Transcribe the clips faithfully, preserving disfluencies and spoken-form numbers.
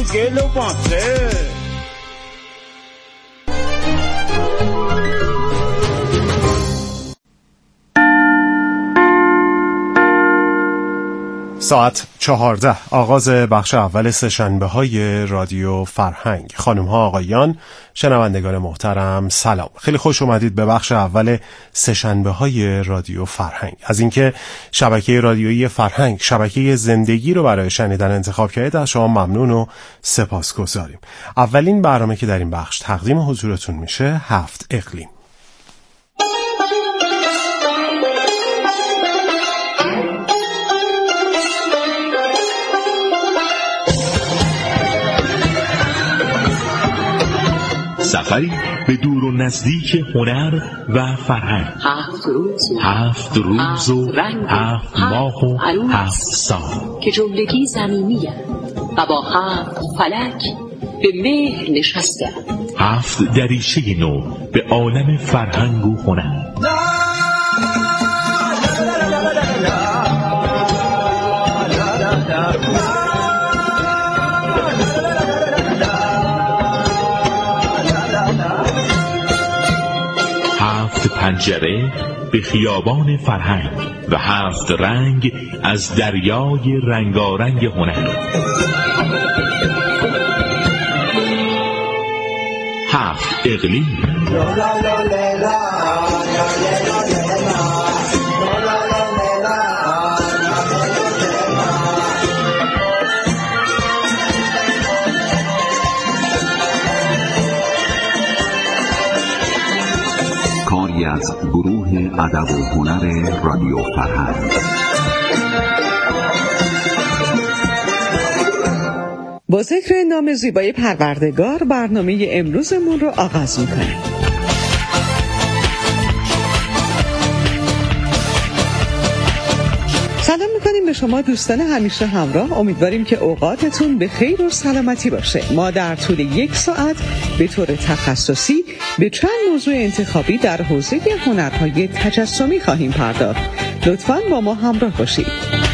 گل و بانسه. ساعت چهارده، آغاز بخش اول سه‌شنبه های رادیو فرهنگ. خانم ها آقایان، شنوندگان محترم، سلام. خیلی خوش اومدید به بخش اول سه‌شنبه های رادیو فرهنگ. از اینکه شبکه رادیویی فرهنگ شبکه زندگی رو برای شنیدن انتخاب کردید از شما ممنون و سپاسگزاریم. اولین برنامه که در این بخش تقدیم حضورتون میشه هفت اقلیم. سفری به دور و نزدیک هنر و فرهنگ. هفت روز هفت روز و هفت ماه و هفت سال که جملگی زمینی و با هفت فلک به مهر نشسته. هفت دریچه نو به عالم فرهنگ و هنر. پنجره به خیابان فرهنگ و هفت رنگ از دریای رنگارنگ هنر. هفت اقلیم. از گروه ادب و هنر رادیو فرهنگ. با ذکر نام زیبای پروردگار برنامه امروزمون رو آغاز می‌کنیم. سلام میکنیم به شما دوستان همیشه همراه. امیدواریم که اوقاتتون به خیر و سلامتی باشه. ما در طول یک ساعت به طور تخصصی به چند موضوع انتخابی در حوزه هنرهای تجسمی خواهیم پرداخت. لطفاً با ما همراه باشید.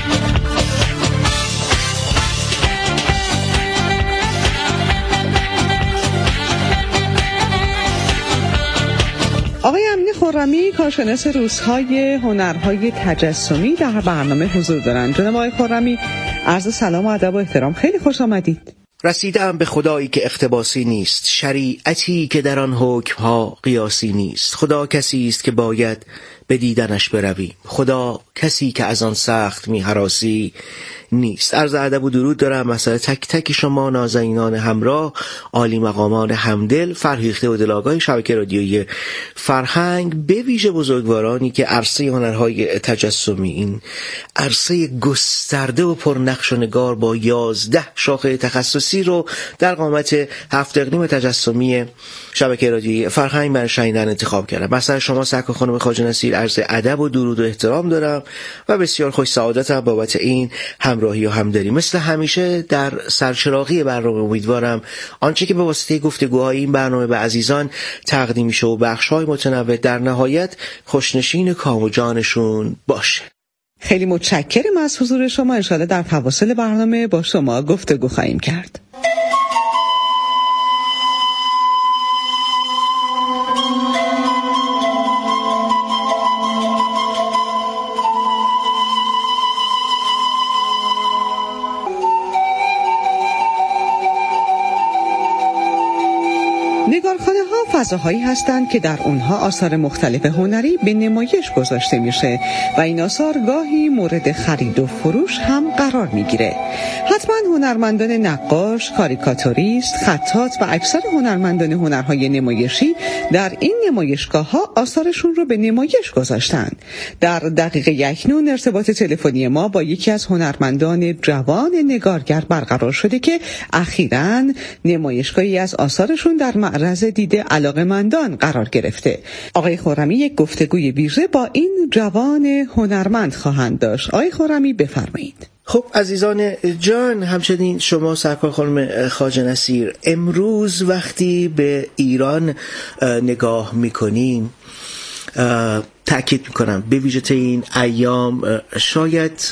آقای امین خرمی، کارشناس روزهای هنرهای تجسمی، در برنامه حضور دارند. جناب آقای خرمی، عرض سلام و ادب و احترام. خیلی خوش آمدید. رسیدم به خدایی که اقتباسی نیست، شریعتی که در آن حکمها قیاسی نیست. خدا کسی است که باید به دیدنش بروی، خدا کسی که از آن سخت می هراسی نیست. عرض ادب و درود دارم مثلا تک تک شما نازنینان همراه، عالی مقامان همدل، فرهیخته و دلاگاه شبکه رادیویی فرهنگ، به ویژه بزرگوارانی که عرصه هنرهای تجسمی، این عرصه گسترده و پرنقش و نگار با یازده شاخه تخصصی رو در قامت هفت اقلیم تجسمی شبکه رادیویی فرهنگ برای شنیدن انتخاب کردم. مثلا شما سرکار خانم خواجه نصیر، عرض ادب و درود و احترام دارم و بسیار خوش سعادتم بابت این همراهی و همدلی. مثل همیشه در سرچراغی برنامه امیدوارم آنچه که به واسطه گفتگوهای این برنامه به عزیزان تقدیم میشه و بخش‌های متنوع در نهایت خوشنشین کام و جانشون باشه. خیلی متشکرم از حضور شما. انشاءالله در فواصل برنامه با شما گفتگو خواهیم کرد. نگارخانه ها فضاهایی هستند که در اونها آثار مختلف هنری به نمایش گذاشته میشه و این آثار گاهی مورد خرید و فروش هم قرار میگیره. حتما هنرمندان نقاش، کاریکاتوریست، خطاط و اکثر هنرمندان هنرهای نمایشی در این نمایشگاه ها آثارشون رو به نمایش گذاشتن. در دقیقه اکنون ارتباط تلفنی ما با یکی از هنرمندان جوان نگارگر برقرار شده که اخیراً نمایشگاهی از آثارشون در معرض دید علاقه‌مندان قرار گرفته. آقای خرمی یک گفتگوی ویژه با این جوان هنرمند خواهند داشت. آقای خرمی بفرمایید. خب عزیزان جان، همچنین شما سرکار خانم خواجه نصیر، امروز وقتی به ایران نگاه میکنیم تأکید میکنم به ویژه این ایام شاید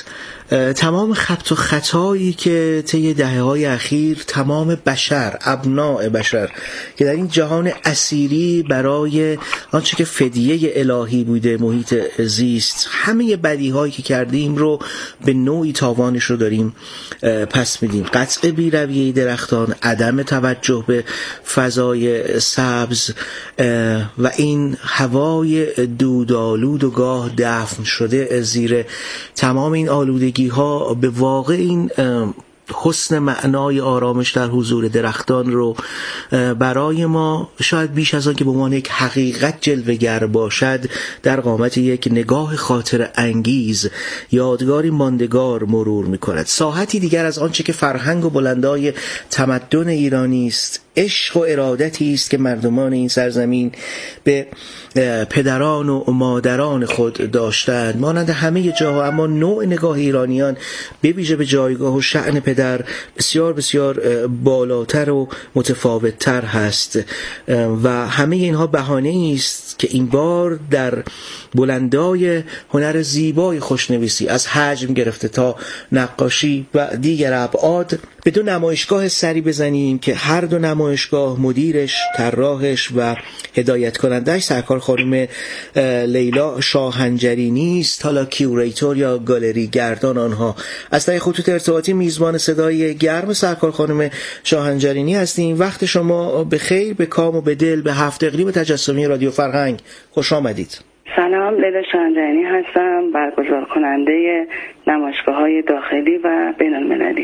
تمام خبط و خطایی که طی دهه‌های اخیر تمام بشر، ابناء بشر که در این جهان اسیری برای آنچه که فدیه الهی بوده، محیط زیست، همه بدیهایی که کردیم رو به نوعی تاوانش رو داریم پس میدیم. قطع بی‌رویه درختان، عدم توجه به فضای سبز و این هوای دودآلود و گاه دفن شده زیر تمام این آلودگی ها به واقع این حسن معنای آرامش در حضور درختان رو برای ما شاید بیش از آن که به عنوان یک حقیقت جلوه‌گر باشد در قامت یک نگاه خاطر انگیز، یادگاری ماندگار مرور می‌کند. ساحتی دیگر از آنچه که فرهنگ و بلندای تمدن ایرانی است، عشق و ارادتی است که مردمان این سرزمین به پدران و مادران خود داشتند مانند همه جاها، اما نوع نگاه ایرانیان به ویژه به جایگاه و شأن پدر بسیار بسیار بالاتر و متفاوت‌تر هست و همه اینها بهانه‌ای است که این بار در بلندای هنر زیبای خوشنویسی از حجم گرفته تا نقاشی و دیگر ابعاد به دو نمایشگاه سری بزنیم که هر دو نمایشگاه مدیرش، طراحش و هدایت کننده‌اش سرکار خانم لیلا شاهنجرینی است، حالا کیوریتور یا گالری گردان آنها. از طریق خطوط ارتباطی میزبان صدای گرم سرکار خانم شاهنجرینی هستیم. وقت شما به خیر، به کام و به دل، به هفت اقلیم تجسمی رادیو فرهنگ خوش آمدید. سلام، لیلا شاهنجرینی هستم، برگزار کننده نمایشگاه‌های داخلی و بین‌المللی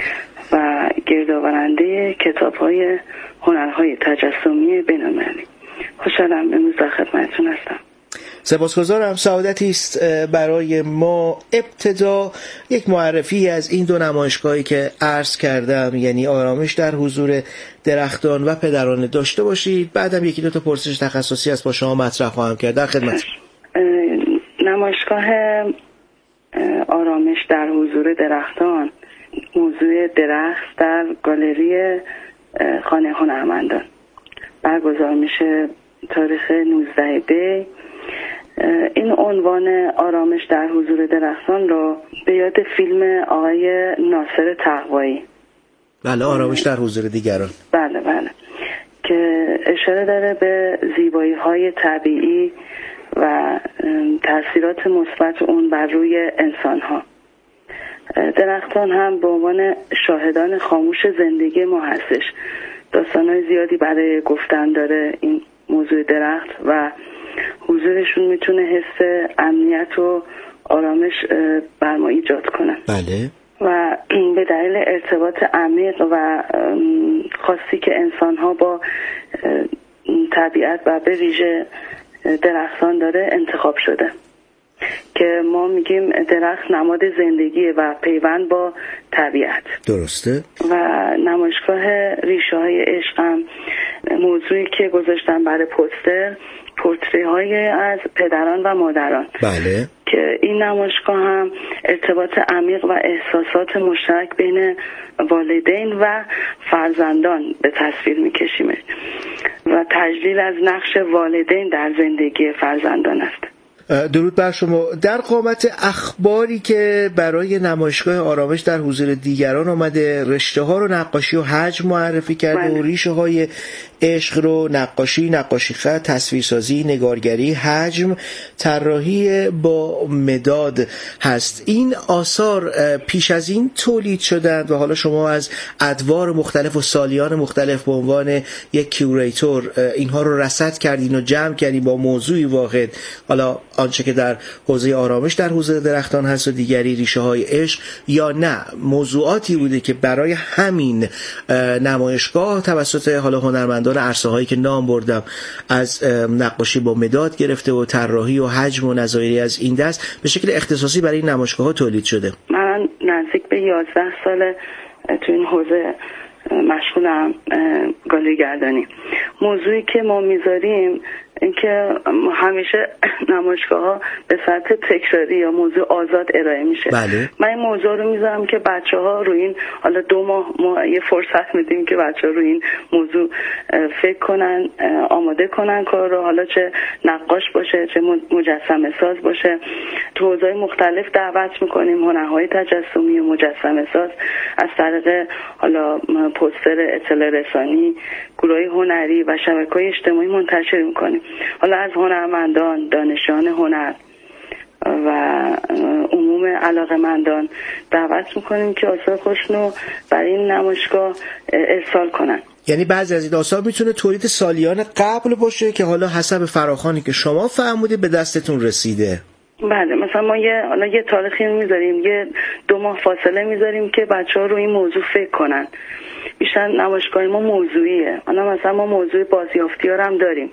و گردآورنده کتاب‌های هنرهای تجسمی بین‌المللی. خوشحالم امروز در خدمتتون هستم. سپاسگزارم. سعادتی است برای ما ابتدا یک معرفی از این دو نمایشگاهی که عرض کردم، یعنی آرامش در حضور درختان و پدران، داشته باشید. بعدم یکی دو تا پرسش تخصصی است با شما مطرح خواهم کرد. در خدمت. نمایشگاه آرامش در حضور درختان موضوع درخت در گالری خانه هنرمندان برگزار میشه تاریخ نوزده دی. این عنوان آرامش در حضور درختان رو به یاد فیلم آقای ناصر تقوایی، بله، آرامش در حضور دیگران، بله بله، که اشاره داره به زیبایی های طبیعی و تاثیرات مثبت اون بر روی انسان ها. درختان هم به عنوان شاهدان خاموش زندگی ما هستش. داستان‌های زیادی برای گفتن داره این موضوع درخت و حضورشون میتونه حس امنیت و آرامش بر ما ایجاد کنه. بله. و به دلیل ارتباط عمیق و خاصی که انسان‌ها با طبیعت و به ویژه درختان داره انتخاب شده که ما میگیم درخت نماد زندگیه و پیوند با طبیعت. درسته. و نمایشگاه ریشه های عشق هم موضوعی که گذاشتن برای پوستر، پورتری های از پدران و مادران. بله. که این نمایشگاه هم ارتباط عمیق و احساسات مشترک بین والدین و فرزندان به تصویر میکشیمه و تجلیل از نقش والدین در زندگی فرزندان است. درود بر شما. در قامت اخباری که برای نمایشگاه آرامش در حضور دیگران آمده، رشته ها رو نقاشی و حجم معرفی کرده و ریشه های عشق رو نقاشی، نقاشی خط، تصویرسازی، نگارگری، حجم، طراحی با مداد هست. این آثار پیش از این تولید شدند و حالا شما از ادوار مختلف و سالیان مختلف به عنوان یک کیوریتور اینها رو رصد کردین و جمع کردین با موضوعی واحد، حالا آنچه که در حوزه آرامش در حوزه درختان هست و دیگری ریشه های عشق، یا نه موضوعاتی بوده که برای همین نمایشگاه توسط حالا هنرمندان عرصه هایی که نام بردم از نقاشی با مداد گرفته و طراحی و حجم و نظایری از این دست به شکل اختصاصی برای این نمایشگاه ها تولید شده؟ من نزدیک به یازده سال تو این حوزه مشغولم گالری گردانی. موضوعی که ما میذاریم اینکه همیشه نمایشگاه‌ها به سطح تکراری یا موضوع آزاد ارائه میشه. بله. من این موضوع رو میذارم که بچه‌ها روی این، حالا دو ماه ما یه فرصت میدیم که بچه‌ها روی این موضوع فکر کنن، آماده کنن کار رو، حالا چه نقاش باشه چه مجسمه ساز باشه. تو حوزه‌های مختلف دعوت میکنیم هنرهای تجسمی و مجسمه ساز از طریق حالا پوستر، اطلاع رسانی، گروه‌های هنری و شبکه‌های اجتماعی منتشر میکنیم. حالا از هنرمندان، دانشجویان هنر و عموم علاقه‌مندان دعوت میکنیم که آثار خودشون رو برای این نمایشگاه ارسال کنن. یعنی بعضی از این آثار میتونه تولید سالیان قبل باشه که حالا حسب فراخوانی که شما فرمودید به دستتون رسیده. بله، مثلا ما یه حالا یه تاریخی میذاریم، یه دو ماه فاصله میذاریم که بچه‌ها روی این موضوع فکر کنن. بیشتر نمایشگاه ما موضوعیه. حالا مثلا ما موضوع بازیافتی‌ها هم داریم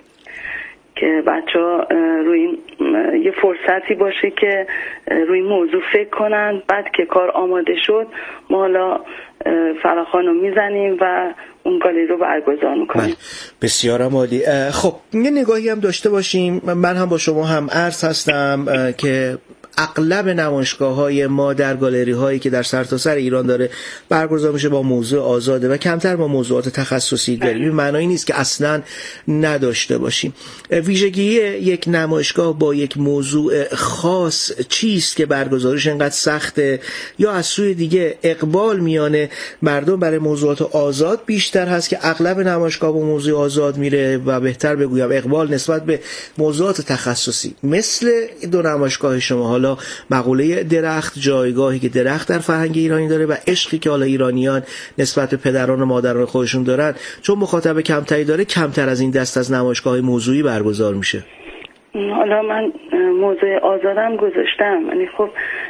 که بچه‌ها روی این یه فرصتی باشه که روی این موضوع فکر کنن. بعد که کار آماده شد ما حالا فراخوان رو میزنیم و اون گالری رو برگزار میکنیم. بسیار عالی. خب یه نگاهی هم داشته باشیم. من هم با شما هم عرض هستم که اغلب نمایشگاه‌های ما در گالری‌هایی که در سرتاسر ایران داره برگزار میشه با موضوع آزاده و کمتر با موضوعات تخصصی داریم. این معنی نیست که اصلاً نداشته باشیم. ویژگی یک نمایشگاه با یک موضوع خاص چیست که برگزاریش انقدر سخته، یا از سوی دیگه اقبال میانه مردم برای موضوعات آزاد بیشتر هست که اغلب نمایشگاه با موضوع آزاد میره و بهتر بگویم اقبال نسبت به موضوعات تخصصی مثل دو نمایشگاه شما؟ حالا مقوله درخت، جایگاهی که درخت در فرهنگ ایرانی داره و عشقی که حالا ایرانیان نسبت به پدران و مادران خودشون دارن، چون مخاطب کمتری داره کمتر از این دست از نمایشگاه‌های موضوعی برگزار میشه. حالا من موضوع آزادم گذاشتم، یعنی خب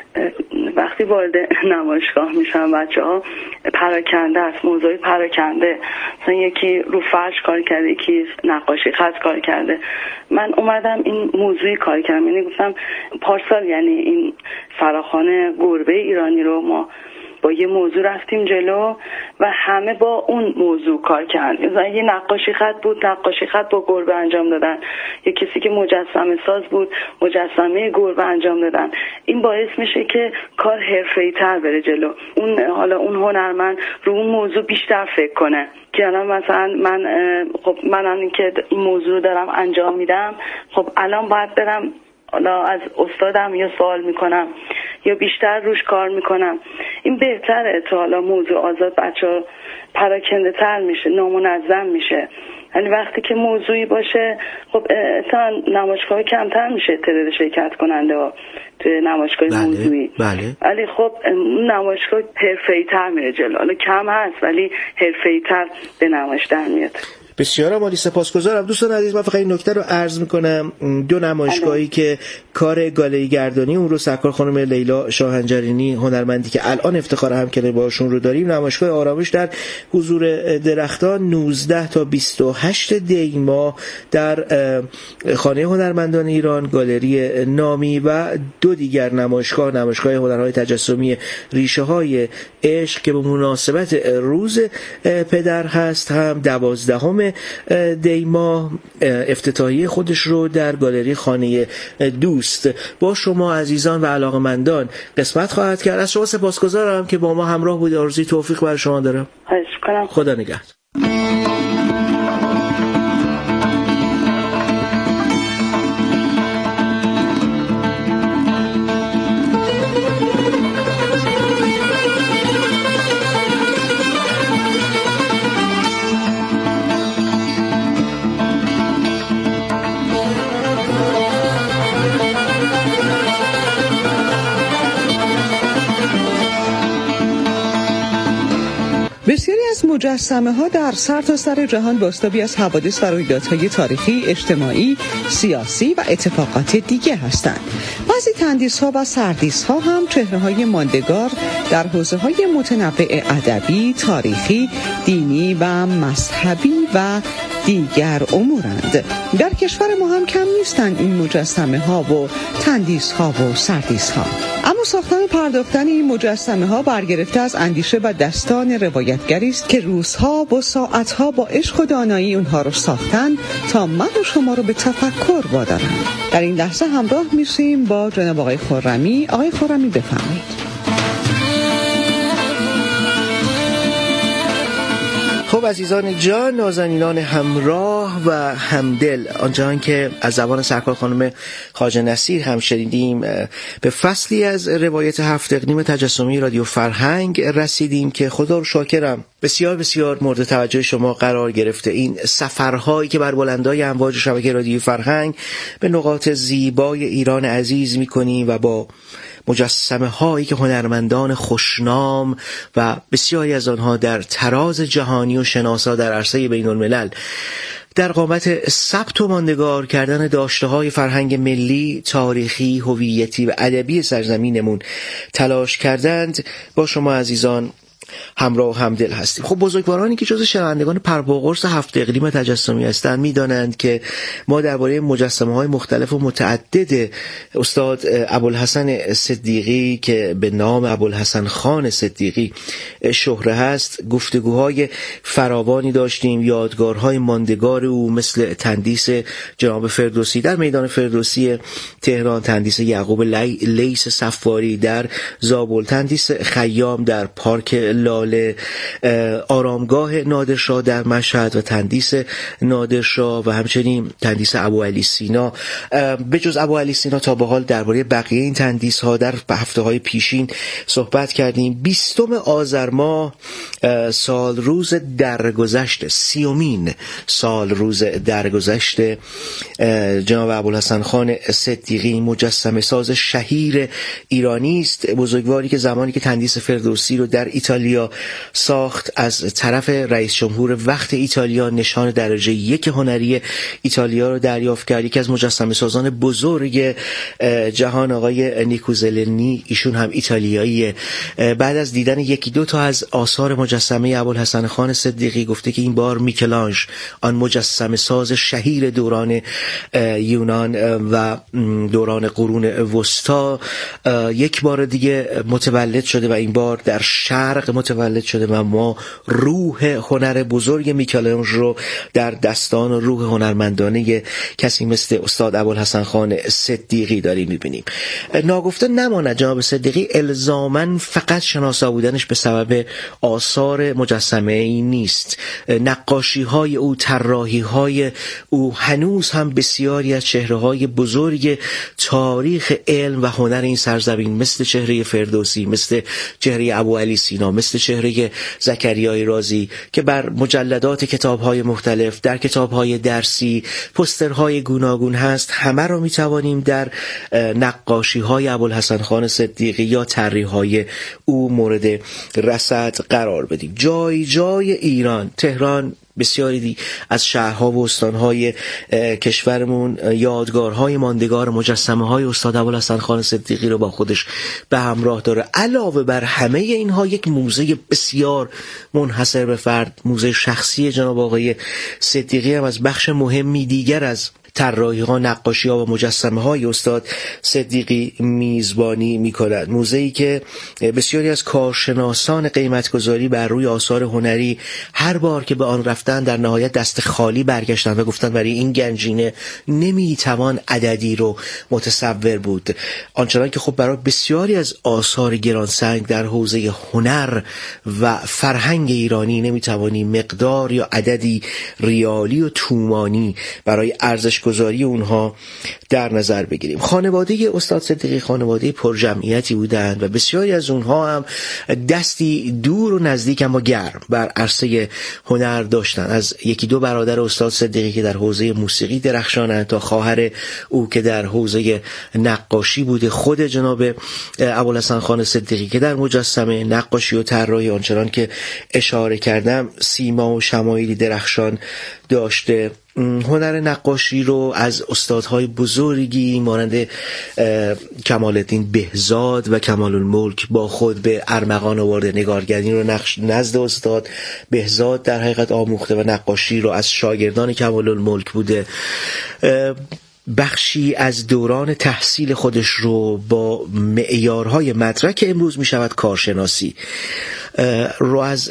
وقتی وارد نمایشگاه میشن بچه‌ها پراکنده است، موضوع پراکنده، مثلا یکی رو فرش کار کرده، یکی نقاشی خط کار کرده. من اومدم این موضوعی کار کردم، یعنی گفتم پارسال یعنی این فراخوان گربه ایرانی رو ما با یه موضوع رفتیم جلو و همه با اون موضوع کار کردن. مثلا یه نقاشی خط بود، نقاشی خط با گربه انجام دادن. یه کسی که مجسمه ساز بود، مجسمه گربه انجام دادن. این باعث میشه که کار حرفه‌ای‌تر بره جلو. اون حالا اون هنرمند رو اون موضوع بیشتر فکر کنه که الان مثلا من خب من الان که این موضوع رو دارم انجام میدم، خب الان باید برم حالا از استادم یا سوال میکنم یا بیشتر روش کار میکنم. این بهتره تا حالا موضوع آزاد بچه‌ها پراکنده تر میشه، نامنظم میشه. یعنی وقتی که موضوعی باشه خب اصلا نمایشگاه کمتر میشه تعداد شرکت کننده ها توی نمایشگاه بله، موضوعی. بله. ولی خب نمایشگاه حرفه‌ای تر میره جلو. حالا کم هست ولی حرفه‌ای تر به نمایش در میاد. بسیار عالی، سپاسگزارم. دوستان عزیز، من فقط این نکته رو عرض میکنم، دو نمایشگاهی که کار گالری گردانی اون رو سرکار خانم لیلا شاهنجرینی، هنرمندی که الان افتخار همکاری باشون رو داریم، نمایشگاه آرامش در حضور درختان نوزده تا بیست و هشت دی ماه در خانه هنرمندان ایران، گالری نامی و دو دیگر نمایشگاه، نمایشگاه هنرهای تجسمی ریشه های عشق که به مناسبت روز پدر هست هم دوازدهم دی ماه افتتاحیه خودش رو در گالری خانه دوست با شما عزیزان و علاقمندان قسمت خواهد کرد. از شما سپاسگزارم که با ما همراه بودید. آرزوی توفیق برای شما دارم. خواهش می‌کنم. خدا نگهدار. بسیاری از مجسمه ها در سرتاسر سر جهان بازتابی از حوادث و رویدادهای تاریخی، اجتماعی، سیاسی و اتفاقات دیگه هستند. بعضی تندیس ها و سردیس ها هم چهره های ماندگار در حوزه های متنوع ادبی، تاریخی، دینی و مذهبی و دیگر امورند. در کشور ما هم کم نیستند این مجسمه ها و تندیس ها و سردیس ها. اما ساختن و پرداختن این مجسمه ها برگرفته از اندیشه و دستان روایتگری است که روزها و ساعتها با عشق و دانایی اونها رو ساختن تا من و شما رو به تفکر وادارن. در این لحظه همراه میشیم با جناب آقای خرمی. آقای خرمی بفرمایید. خب عزیزان جان، نازنینان همراه و همدل، آنچنان که از زبان سرکار خانم خواجه نصیر هم شنیدیم، به فصلی از روایت هفت اقلیم تجسمی رادیو فرهنگ رسیدیم که خدا رو شاکرم بسیار بسیار مورد توجه شما قرار گرفته. این سفرهایی که بر بلندای امواج شبکه رادیو فرهنگ به نقاط زیبای ایران عزیز می‌کنیم و با مجسمه هایی که هنرمندان خوشنام و بسیاری از آنها در تراز جهانی و شناسا در عرصه بین الملل در قامت ثبت و ماندگار کردن داشته های فرهنگ ملی، تاریخی، هویتی و ادبی سرزمینمون تلاش کردند، با شما عزیزان همراه و همدل هستیم. خب بزرگوارانی که جزو شنوندگان پرباقرص هفت اقلیم تجسمی هستند میدانند که ما درباره مجسمه های مختلف و متعدد استاد ابوالحسن صدیقی که به نام ابوالحسن خان صدیقی شهره هست گفتگوهای فراوانی داشتیم. یادگارهای ماندگار او مثل تندیس جناب فردوسی در میدان فردوسی تهران، تندیس یعقوب لیث صفاری در زابل، تندیس خیام در پارک لاله، آرامگاه نادرشاه در مشهد و تندیس نادرشاه و همچنین تندیس ابوعلی سینا. به جز ابوعلی سینا تا به حال درباره بقیه این تندیس ها در هفته های پیشین صحبت کردیم. بیستم آذر ماه سال روز درگذشت، سیومین سال روز درگذشت جناب ابوالحسن خان صدیقی، مجسمه ساز شهیر ایرانی است، بزرگواری که زمانی که تندیس فردوسی رو در ایتالیا ساخت از طرف رئیس جمهور وقت ایتالیا نشان درجه یک هنری ایتالیا رو دریافت کرد. یکی از مجسمه سازان بزرگ جهان آقای نیکوزلنی، ایشون هم ایتالیاییه، بعد از دیدن یکی دو تا از آثار مجسمه ابوالحسن خان صدیقی گفته که این بار میکلانژ، آن مجسمه ساز شهیر دوران یونان و دوران قرون وسطا، یک بار دیگه متولد شده و این بار در شرق متولد شده و ما روح هنر بزرگ میکلانژ رو در دستان و روح هنرمندانه کسی مثل استاد ابوالحسن خان صدیقی داریم میبینیم. ناگفته نماند جناب صدیقی الزاماً فقط شناسا بودنش به سبب آثار مجسمه ای نیست. نقاشی های او، طراحی های او هنوز هم بسیاری از چهره های بزرگ تاریخ علم و هنر این سرزمین مثل چهره فردوسی، مثل چهره ابوعلی سینا، مثل چهره زکریای رازی که بر مجلدات کتاب‌های مختلف، در کتاب‌های درسی، پوسترهای گوناگون هست، همه رو می‌توانیم در نقاشی‌های ابوالحسن خان صدیقی یا طرح‌های او مورد رصد قرار بدیم. جای جای ایران، تهران، بسیاری از شهرها و استانهای کشورمون یادگارهای ماندگار مجسمه های استاد ابوالحسن خان صدیقی رو با خودش به همراه داره. علاوه بر همه اینها یک موزه بسیار منحصر به فرد، موزه شخصی جناب آقای صدیقی هم از بخش مهمی دیگر از طراحی ها، نقاشی ها و مجسمه های استاد صدیقی میزبانی میکنند. موزه‌ای که بسیاری از کارشناسان قیمتگذاری بر روی آثار هنری هر بار که به آن رفتن در نهایت دست خالی برگشتن و گفتن برای این گنجینه نمیتوان عددی رو متصور بود، آنچنان که خب برای بسیاری از آثار گرانسنگ در حوزه هنر و فرهنگ ایرانی نمیتوانی مقدار یا عددی ریالی و تومانی برای ارزش گذاری اونها در نظر بگیریم. خانواده استاد صدیقی خانواده پرجمعیتی بودند و بسیاری از اونها هم دستی دور و نزدیک اما گرم بر عرصه هنر داشتن. از یکی دو برادر استاد صدیقی که در حوزه موسیقی درخشانند تا خواهر او که در حوزه نقاشی بوده، خود جناب ابوالحسن خان صدیقی که در مجسمه، نقاشی و طراحی آنچنان که اشاره کردم سیما و شمایلی درخشان داشته. هنر نقاشی رو از استادهای بزرگی مانند کمال الدین بهزاد و کمال الملک با خود به ارمغان آورده. نگارگری رو نقش نزد استاد بهزاد در حقیقت آموخته و نقاشی رو از شاگردان کمال الملک بوده. بخشی از دوران تحصیل خودش رو با معیارهای مدرک امروز می شود کارشناسی رو از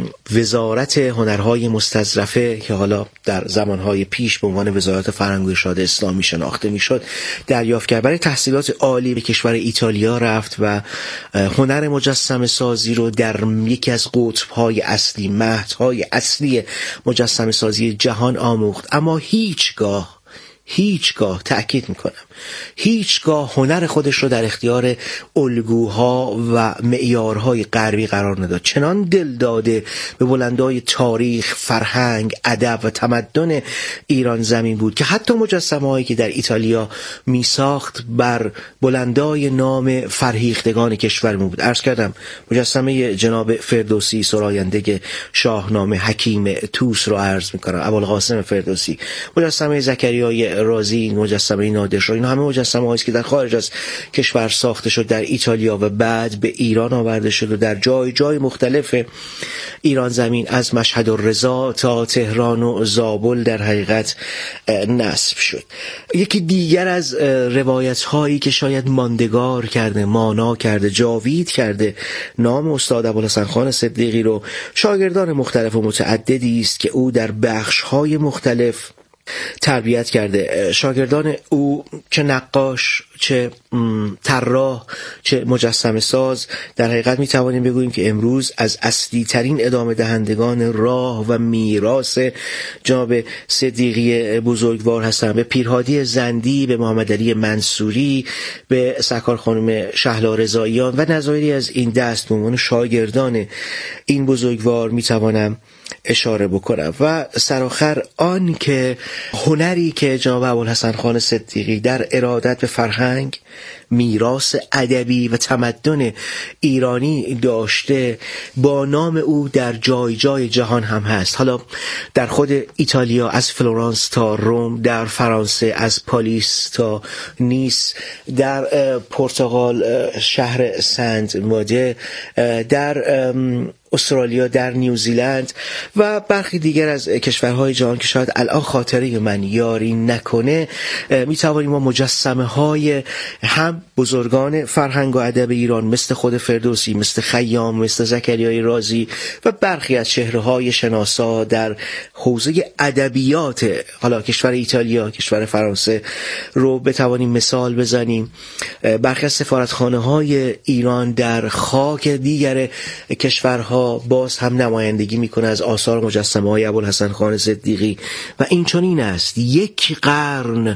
وزارت هنرهای مستظرفه که حالا در زمانهای پیش به عنوان وزارت فرهنگ و ارشاد اسلامی شناخته می شد دریافت کرد. برای تحصیلات عالی به کشور ایتالیا رفت و هنر مجسمه سازی رو در یکی از قطب‌های اصلی، مهدهای اصلی مجسمه سازی جهان آموخت. اما هیچگاه هیچگاه تأکید میکنم هیچگاه هنر خودش رو در اختیار الگوها و معیارهای غربی قرار نداد. چنان دل داده به بلندای تاریخ، فرهنگ، ادب و تمدن ایران زمین بود که حتی مجسمه هایی که در ایتالیا می ساخت بر بلندای نام فرهیختگان کشورمون بود. عرض کردم مجسمه جناب فردوسی سراینده شاهنامه حکیم توس رو عرض میکنم، ابوالقاسم فردوسی، مجسمه زکریای رازی، مجسمه نادرشاه، این همه مجسمه هایی که در خارج از کشور ساخته شد در ایتالیا و بعد به ایران آورده شد و در جای جای مختلف ایران زمین از مشهد الرضا تا تهران و زابل در حقیقت نصب شد. یکی دیگر از روایت هایی که شاید ماندگار کرده، مانا کرده، جاوید کرده نام استاد ابوالحسن خان صدیقی رو شاگردان مختلف و متعددی است که او در بخش های مختلف تربیت کرده. شاگردان او چه نقاش، چه طراح، چه مجسمه ساز، در حقیقت می توانیم بگوییم که امروز از اصلی ترین ادامه دهندگان راه و میراث جناب صدیقی بزرگوار هستند. به پیرهادی زندی، به محمد علی منصوری، به سرکار خانم شهلا رضاییان و نظایری از این دست به عنوان شاگردان این بزرگوار می توانم اشاره بکنم. و سرآخر آن که هنری که جناب ابوالحسن خان صدیقی در ارادت به فرهنگ، میراث ادبی و تمدن ایرانی داشته با نام او در جای جای جهان هم هست. حالا در خود ایتالیا از فلورانس تا روم، در فرانسه از پاریس تا نیس، در پرتغال شهر سنت ماده، در استرالیا، در نیوزیلند و برخی دیگر از کشورهای جهان که شاید الان خاطره من یاری نکنه، میتوانیم ما مجسمه های هم بزرگان فرهنگ و ادب ایران مثل خود فردوسی، مثل خیام، مثل زکریای رازی و برخی از چهره‌های شناسا در حوزه ادبیات حالا کشور ایتالیا، کشور فرانسه رو بتوانیم مثال بزنیم. برخی از سفارتخانه‌های ایران در خاک دیگر کشورها باز هم نمایندگی میکنه از آثار مجسمه های ابوالحسن خان صدیقی و این چنین است. یک قرن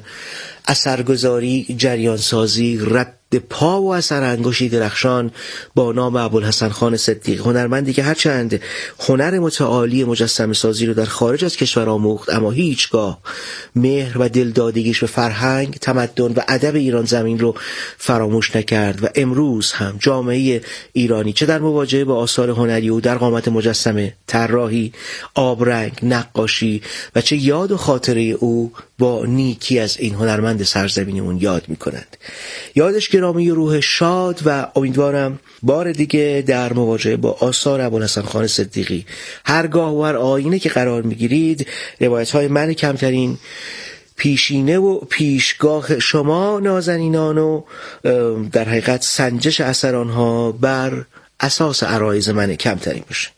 اثرگذاری، جریان سازی، رد پا و اثر انگشتی درخشان با نام ابوالحسن خان صدیقی، هنرمندی که هرچند هنر متعالی مجسمه سازی رو در خارج از کشور آموخت اما هیچگاه مهر و دلدادگیش به فرهنگ، تمدن و ادب ایران زمین رو فراموش نکرد و امروز هم جامعه ایرانی چه در مواجهه با آثار هنری او در قامت مجسمه، طراحی، آبرنگ، نقاشی و چه یاد و خاطره او با نیکی از این هنرمند سرزمینمون یاد میکنند. یادش گرامی، روح شاد و امیدوارم بار دیگه در مواجهه با آثار ابوالحسن خان صدیقی هرگاه و هر آینه که قرار میگیرید روایت های من کمترین پیشینه و پیشگاه شما نازنینان و در حقیقت سنجش اثر آنها بر اساس عرایض من کمترین باشه.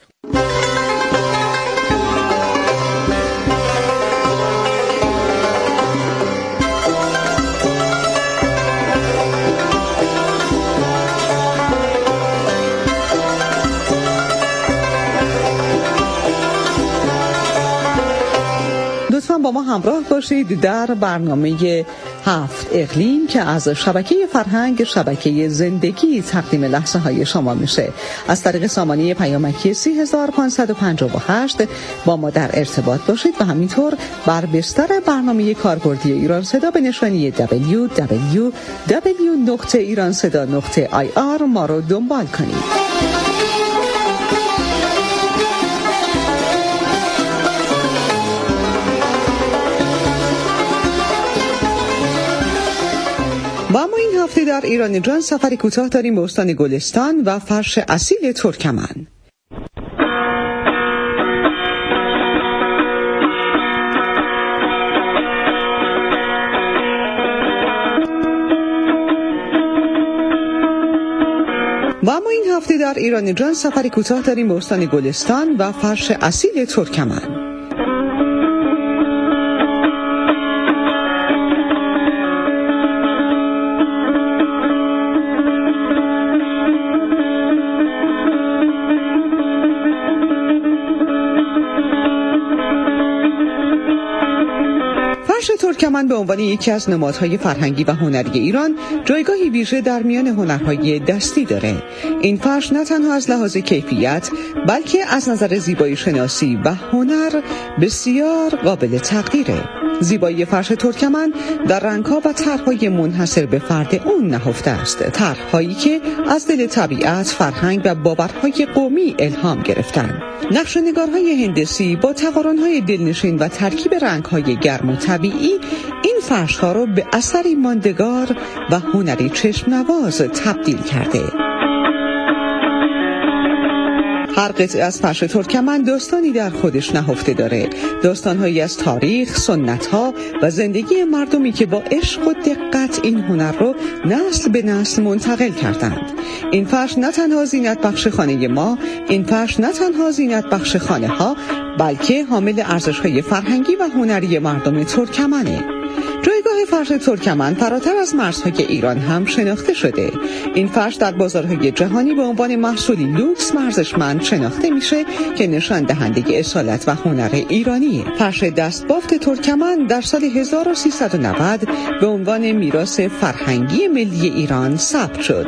با ما همراه باشید در برنامه هفت اقلیم که از شبکه فرهنگ شبکه زندگی تقدیم لحظه های شما میشه. از طریق سامانه پیامکی سی هزار و پانصد و پنجاه و هشت با ما در ارتباط باشید و همینطور بر بستر برنامه کاربردی ایران صدا به نشانی دبلیو دبلیو دبلیو نقطه ایران صدا نقطه آی آر ما رو دنبال کنید. هفته در ایران جان سفری کوتاه داریم به استان گلستان و فرش اصیل ترکمن. و اما این هفته در ایران جان سفری کوتاه داریم به استان گلستان و فرش اصیل ترکمن. فرش ترکمن به عنوان یکی از نمادهای فرهنگی و هنری ایران جایگاهی ویژه در میان هنرهای دستی داره. این فرش نه تنها از لحاظ کیفیت بلکه از نظر زیبایی شناسی و هنر بسیار قابل تقدیره. زیبایی فرش ترکمن در رنگ‌ها و طرح‌های منحصر به فرد اون نهفته است، طرح‌هایی که از دل طبیعت، فرهنگ و باورهای قومی الهام گرفتن. نقشه‌نگارهای هندسی با تقارن‌های دلنشین و ترکیب رنگ‌های گرم و طبیعی این فرش‌ها رو به اثری ماندگار و هنری چشم‌نواز تبدیل کرده. هر قطعه از فرش ترکمن داستانی در خودش نهفته داره، داستانهایی از تاریخ، سنت‌ها و زندگی مردمی که با عشق و دقت این هنر رو نسل به نسل منتقل کردند. این فرش نه تنها زینت بخش خانه ما، این فرش نه تنها زینت بخش خانه ها، بلکه حامل ارزش‌های فرهنگی و هنری مردم ترکمنه. جایگاه فرش ترکمن فراتر از مرزهای ایران هم شناخته شده. این فرش در بازارهای جهانی به عنوان محصولی لوکس و ارزشمند شناخته میشه که نشان دهنده اصالت و هنر ایرانیه. فرش دستبافت ترکمن در سال هزار و سیصد و نود به عنوان میراث فرهنگی ملی ایران ثبت شد.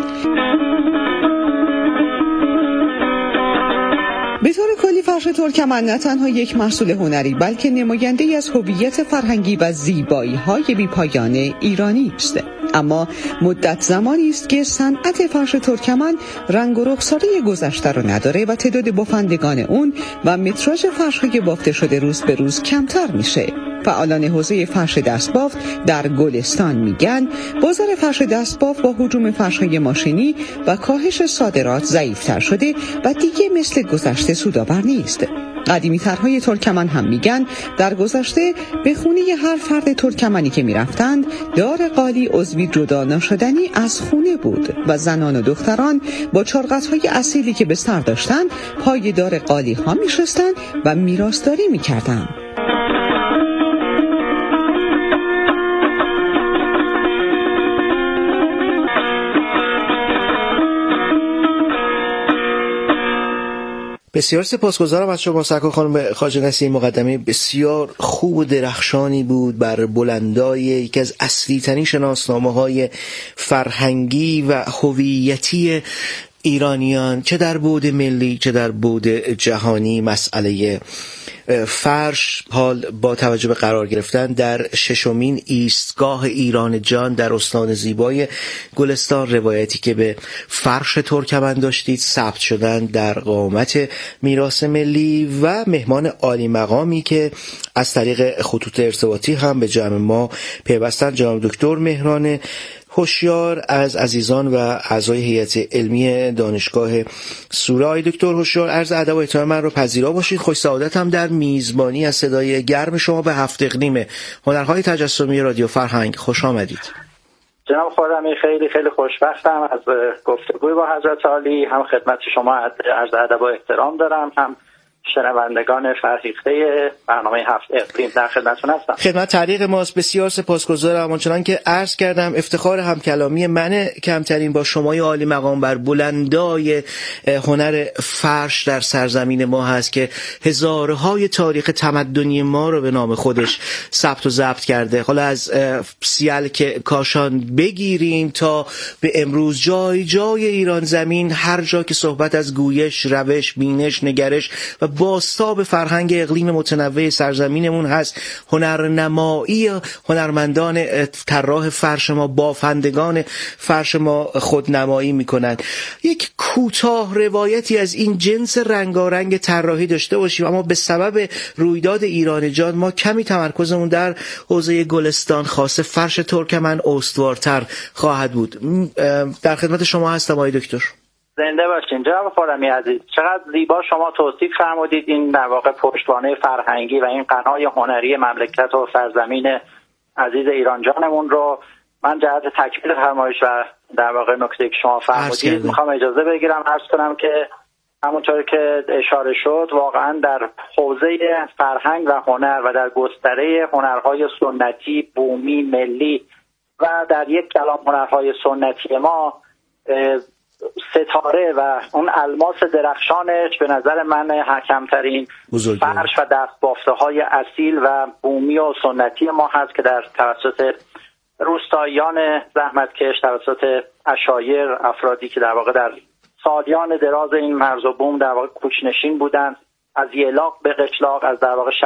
به طور کلی فرش ترکمن نه تنها یک محصول هنری بلکه نماینده‌ای از هویت فرهنگی و زیبایی‌های بی‌پایان ایرانی است. اما مدت زمانی است که صنعت فرش ترکمن رنگ و رخساره گذشته را نداره و تعداد بافندگان اون و متراژ فرش‌های بافته شده روز به روز کمتر میشه. فعالان حوزه فرش دستبافت در گلستان میگن بازار فرش دستبافت با هجوم فرش‌های ماشینی و کاهش صادرات ضعیف‌تر شده و دیگه مثل گذشته سودآور نیست. قدیمی‌ترهای ترکمن هم میگن در گذشته به خونه هر فرد ترکمنی که میرفتند دار قالی عضوی جدا نشدنی از خونه بود و زنان و دختران با چارقطهای اصیلی که به سر داشتند پای دار قالی ها میشستند و میراثداری میکردند. بسیار سپاسگزارم از شما سرکار خانم خواجه نسیم. مقدمه بسیار خوب و درخشانی بود بر بلندای یکی از اصلی ترین شناسنامه‌های فرهنگی و هویتی ایرانیان، چه در بعد ملی چه در بعد جهانی. مسئله فرش حال با توجه به قرار گرفتن در ششمین ایستگاه ایران جان در استان زیبای گلستان، روایتی که به فرش ترکمن داشتید ثبت شدن در قامت میراث ملی و مهمان عالی مقامی که از طریق خطوط ارتباطی هم به جمع ما پیوستن، جناب دکتر مهران هوشیار از عزیزان و اعضای هیئت علمی دانشگاه سوره. آقای دکتر هوشیار، عرض ادب و احترام من رو پذیرا باشید. خوش سعادت هم در میزبانی از صدای گرم شما به هفت اقلیم هنرهای تجسمی رادیو فرهنگ. خوش آمدید. جناب خرمی، خیلی خیلی خوشبختم از گفتگوی با حضرت عالی. هم خدمت شما عرض ادب و احترام دارم، هم شنوندگان فرهیخته برنامه هفت اقلیم در خدمتتون هستم. خدمت تعلیق ماست. بسیار سپاسگزارم. آنچنان که عرض کردم افتخار همکلامی من کمترین با شمای عالی مقام بر بلندای هنر فرش در سرزمین ما هست که هزارهای تاریخ تمدنی ما رو به نام خودش ثبت و ضبط کرده. حالا از سیلک کاشان بگیریم تا به امروز جای جای ایران زمین، هر جا که صحبت از گویش، روش، بینش، نگرش و بازتاب فرهنگ اقلیم متنوع سرزمینمون هست. هنرنمایی هنرمندان طراح فرش ما، بافندگان فرش ما خودنمایی میکنن. یک کوتاه روایتی از این جنس رنگارنگ طراحی داشته باشیم، اما به سبب رویداد ایران جان ما کمی تمرکزمون در حوزه گلستان خاصه فرش ترکمن استوارتر خواهد بود. در خدمت شما هستم آقای دکتر. زنده باشین جناب خرمی عزیز. چقدر زیبا شما توصیف فرمودید این در واقع پشتوانه فرهنگی و این قنای هنری مملکت و سرزمین عزیز ایران جانمون رو. من جهت تکمیل فرمایش و در واقع نکته که شما فرمودید میخوام اجازه بگیرم عرض کنم که همونطور که اشاره شد واقعا در حوزه فرهنگ و هنر و در گستره هنرهای سنتی، بومی، ملی و در یک کلام هنرهای سنتی ما ستاره و اون الماس درخشانش به نظر من حکمترین فرش و دستبافته های اصیل و بومی و سنتی ما هست که در توسط روستاییان زحمتکش، توسط عشایر، افرادی که در واقع در سالیان دراز این مرز و بوم در واقع کوچنشین بودند، از یلاق به قشلاق، از در واقع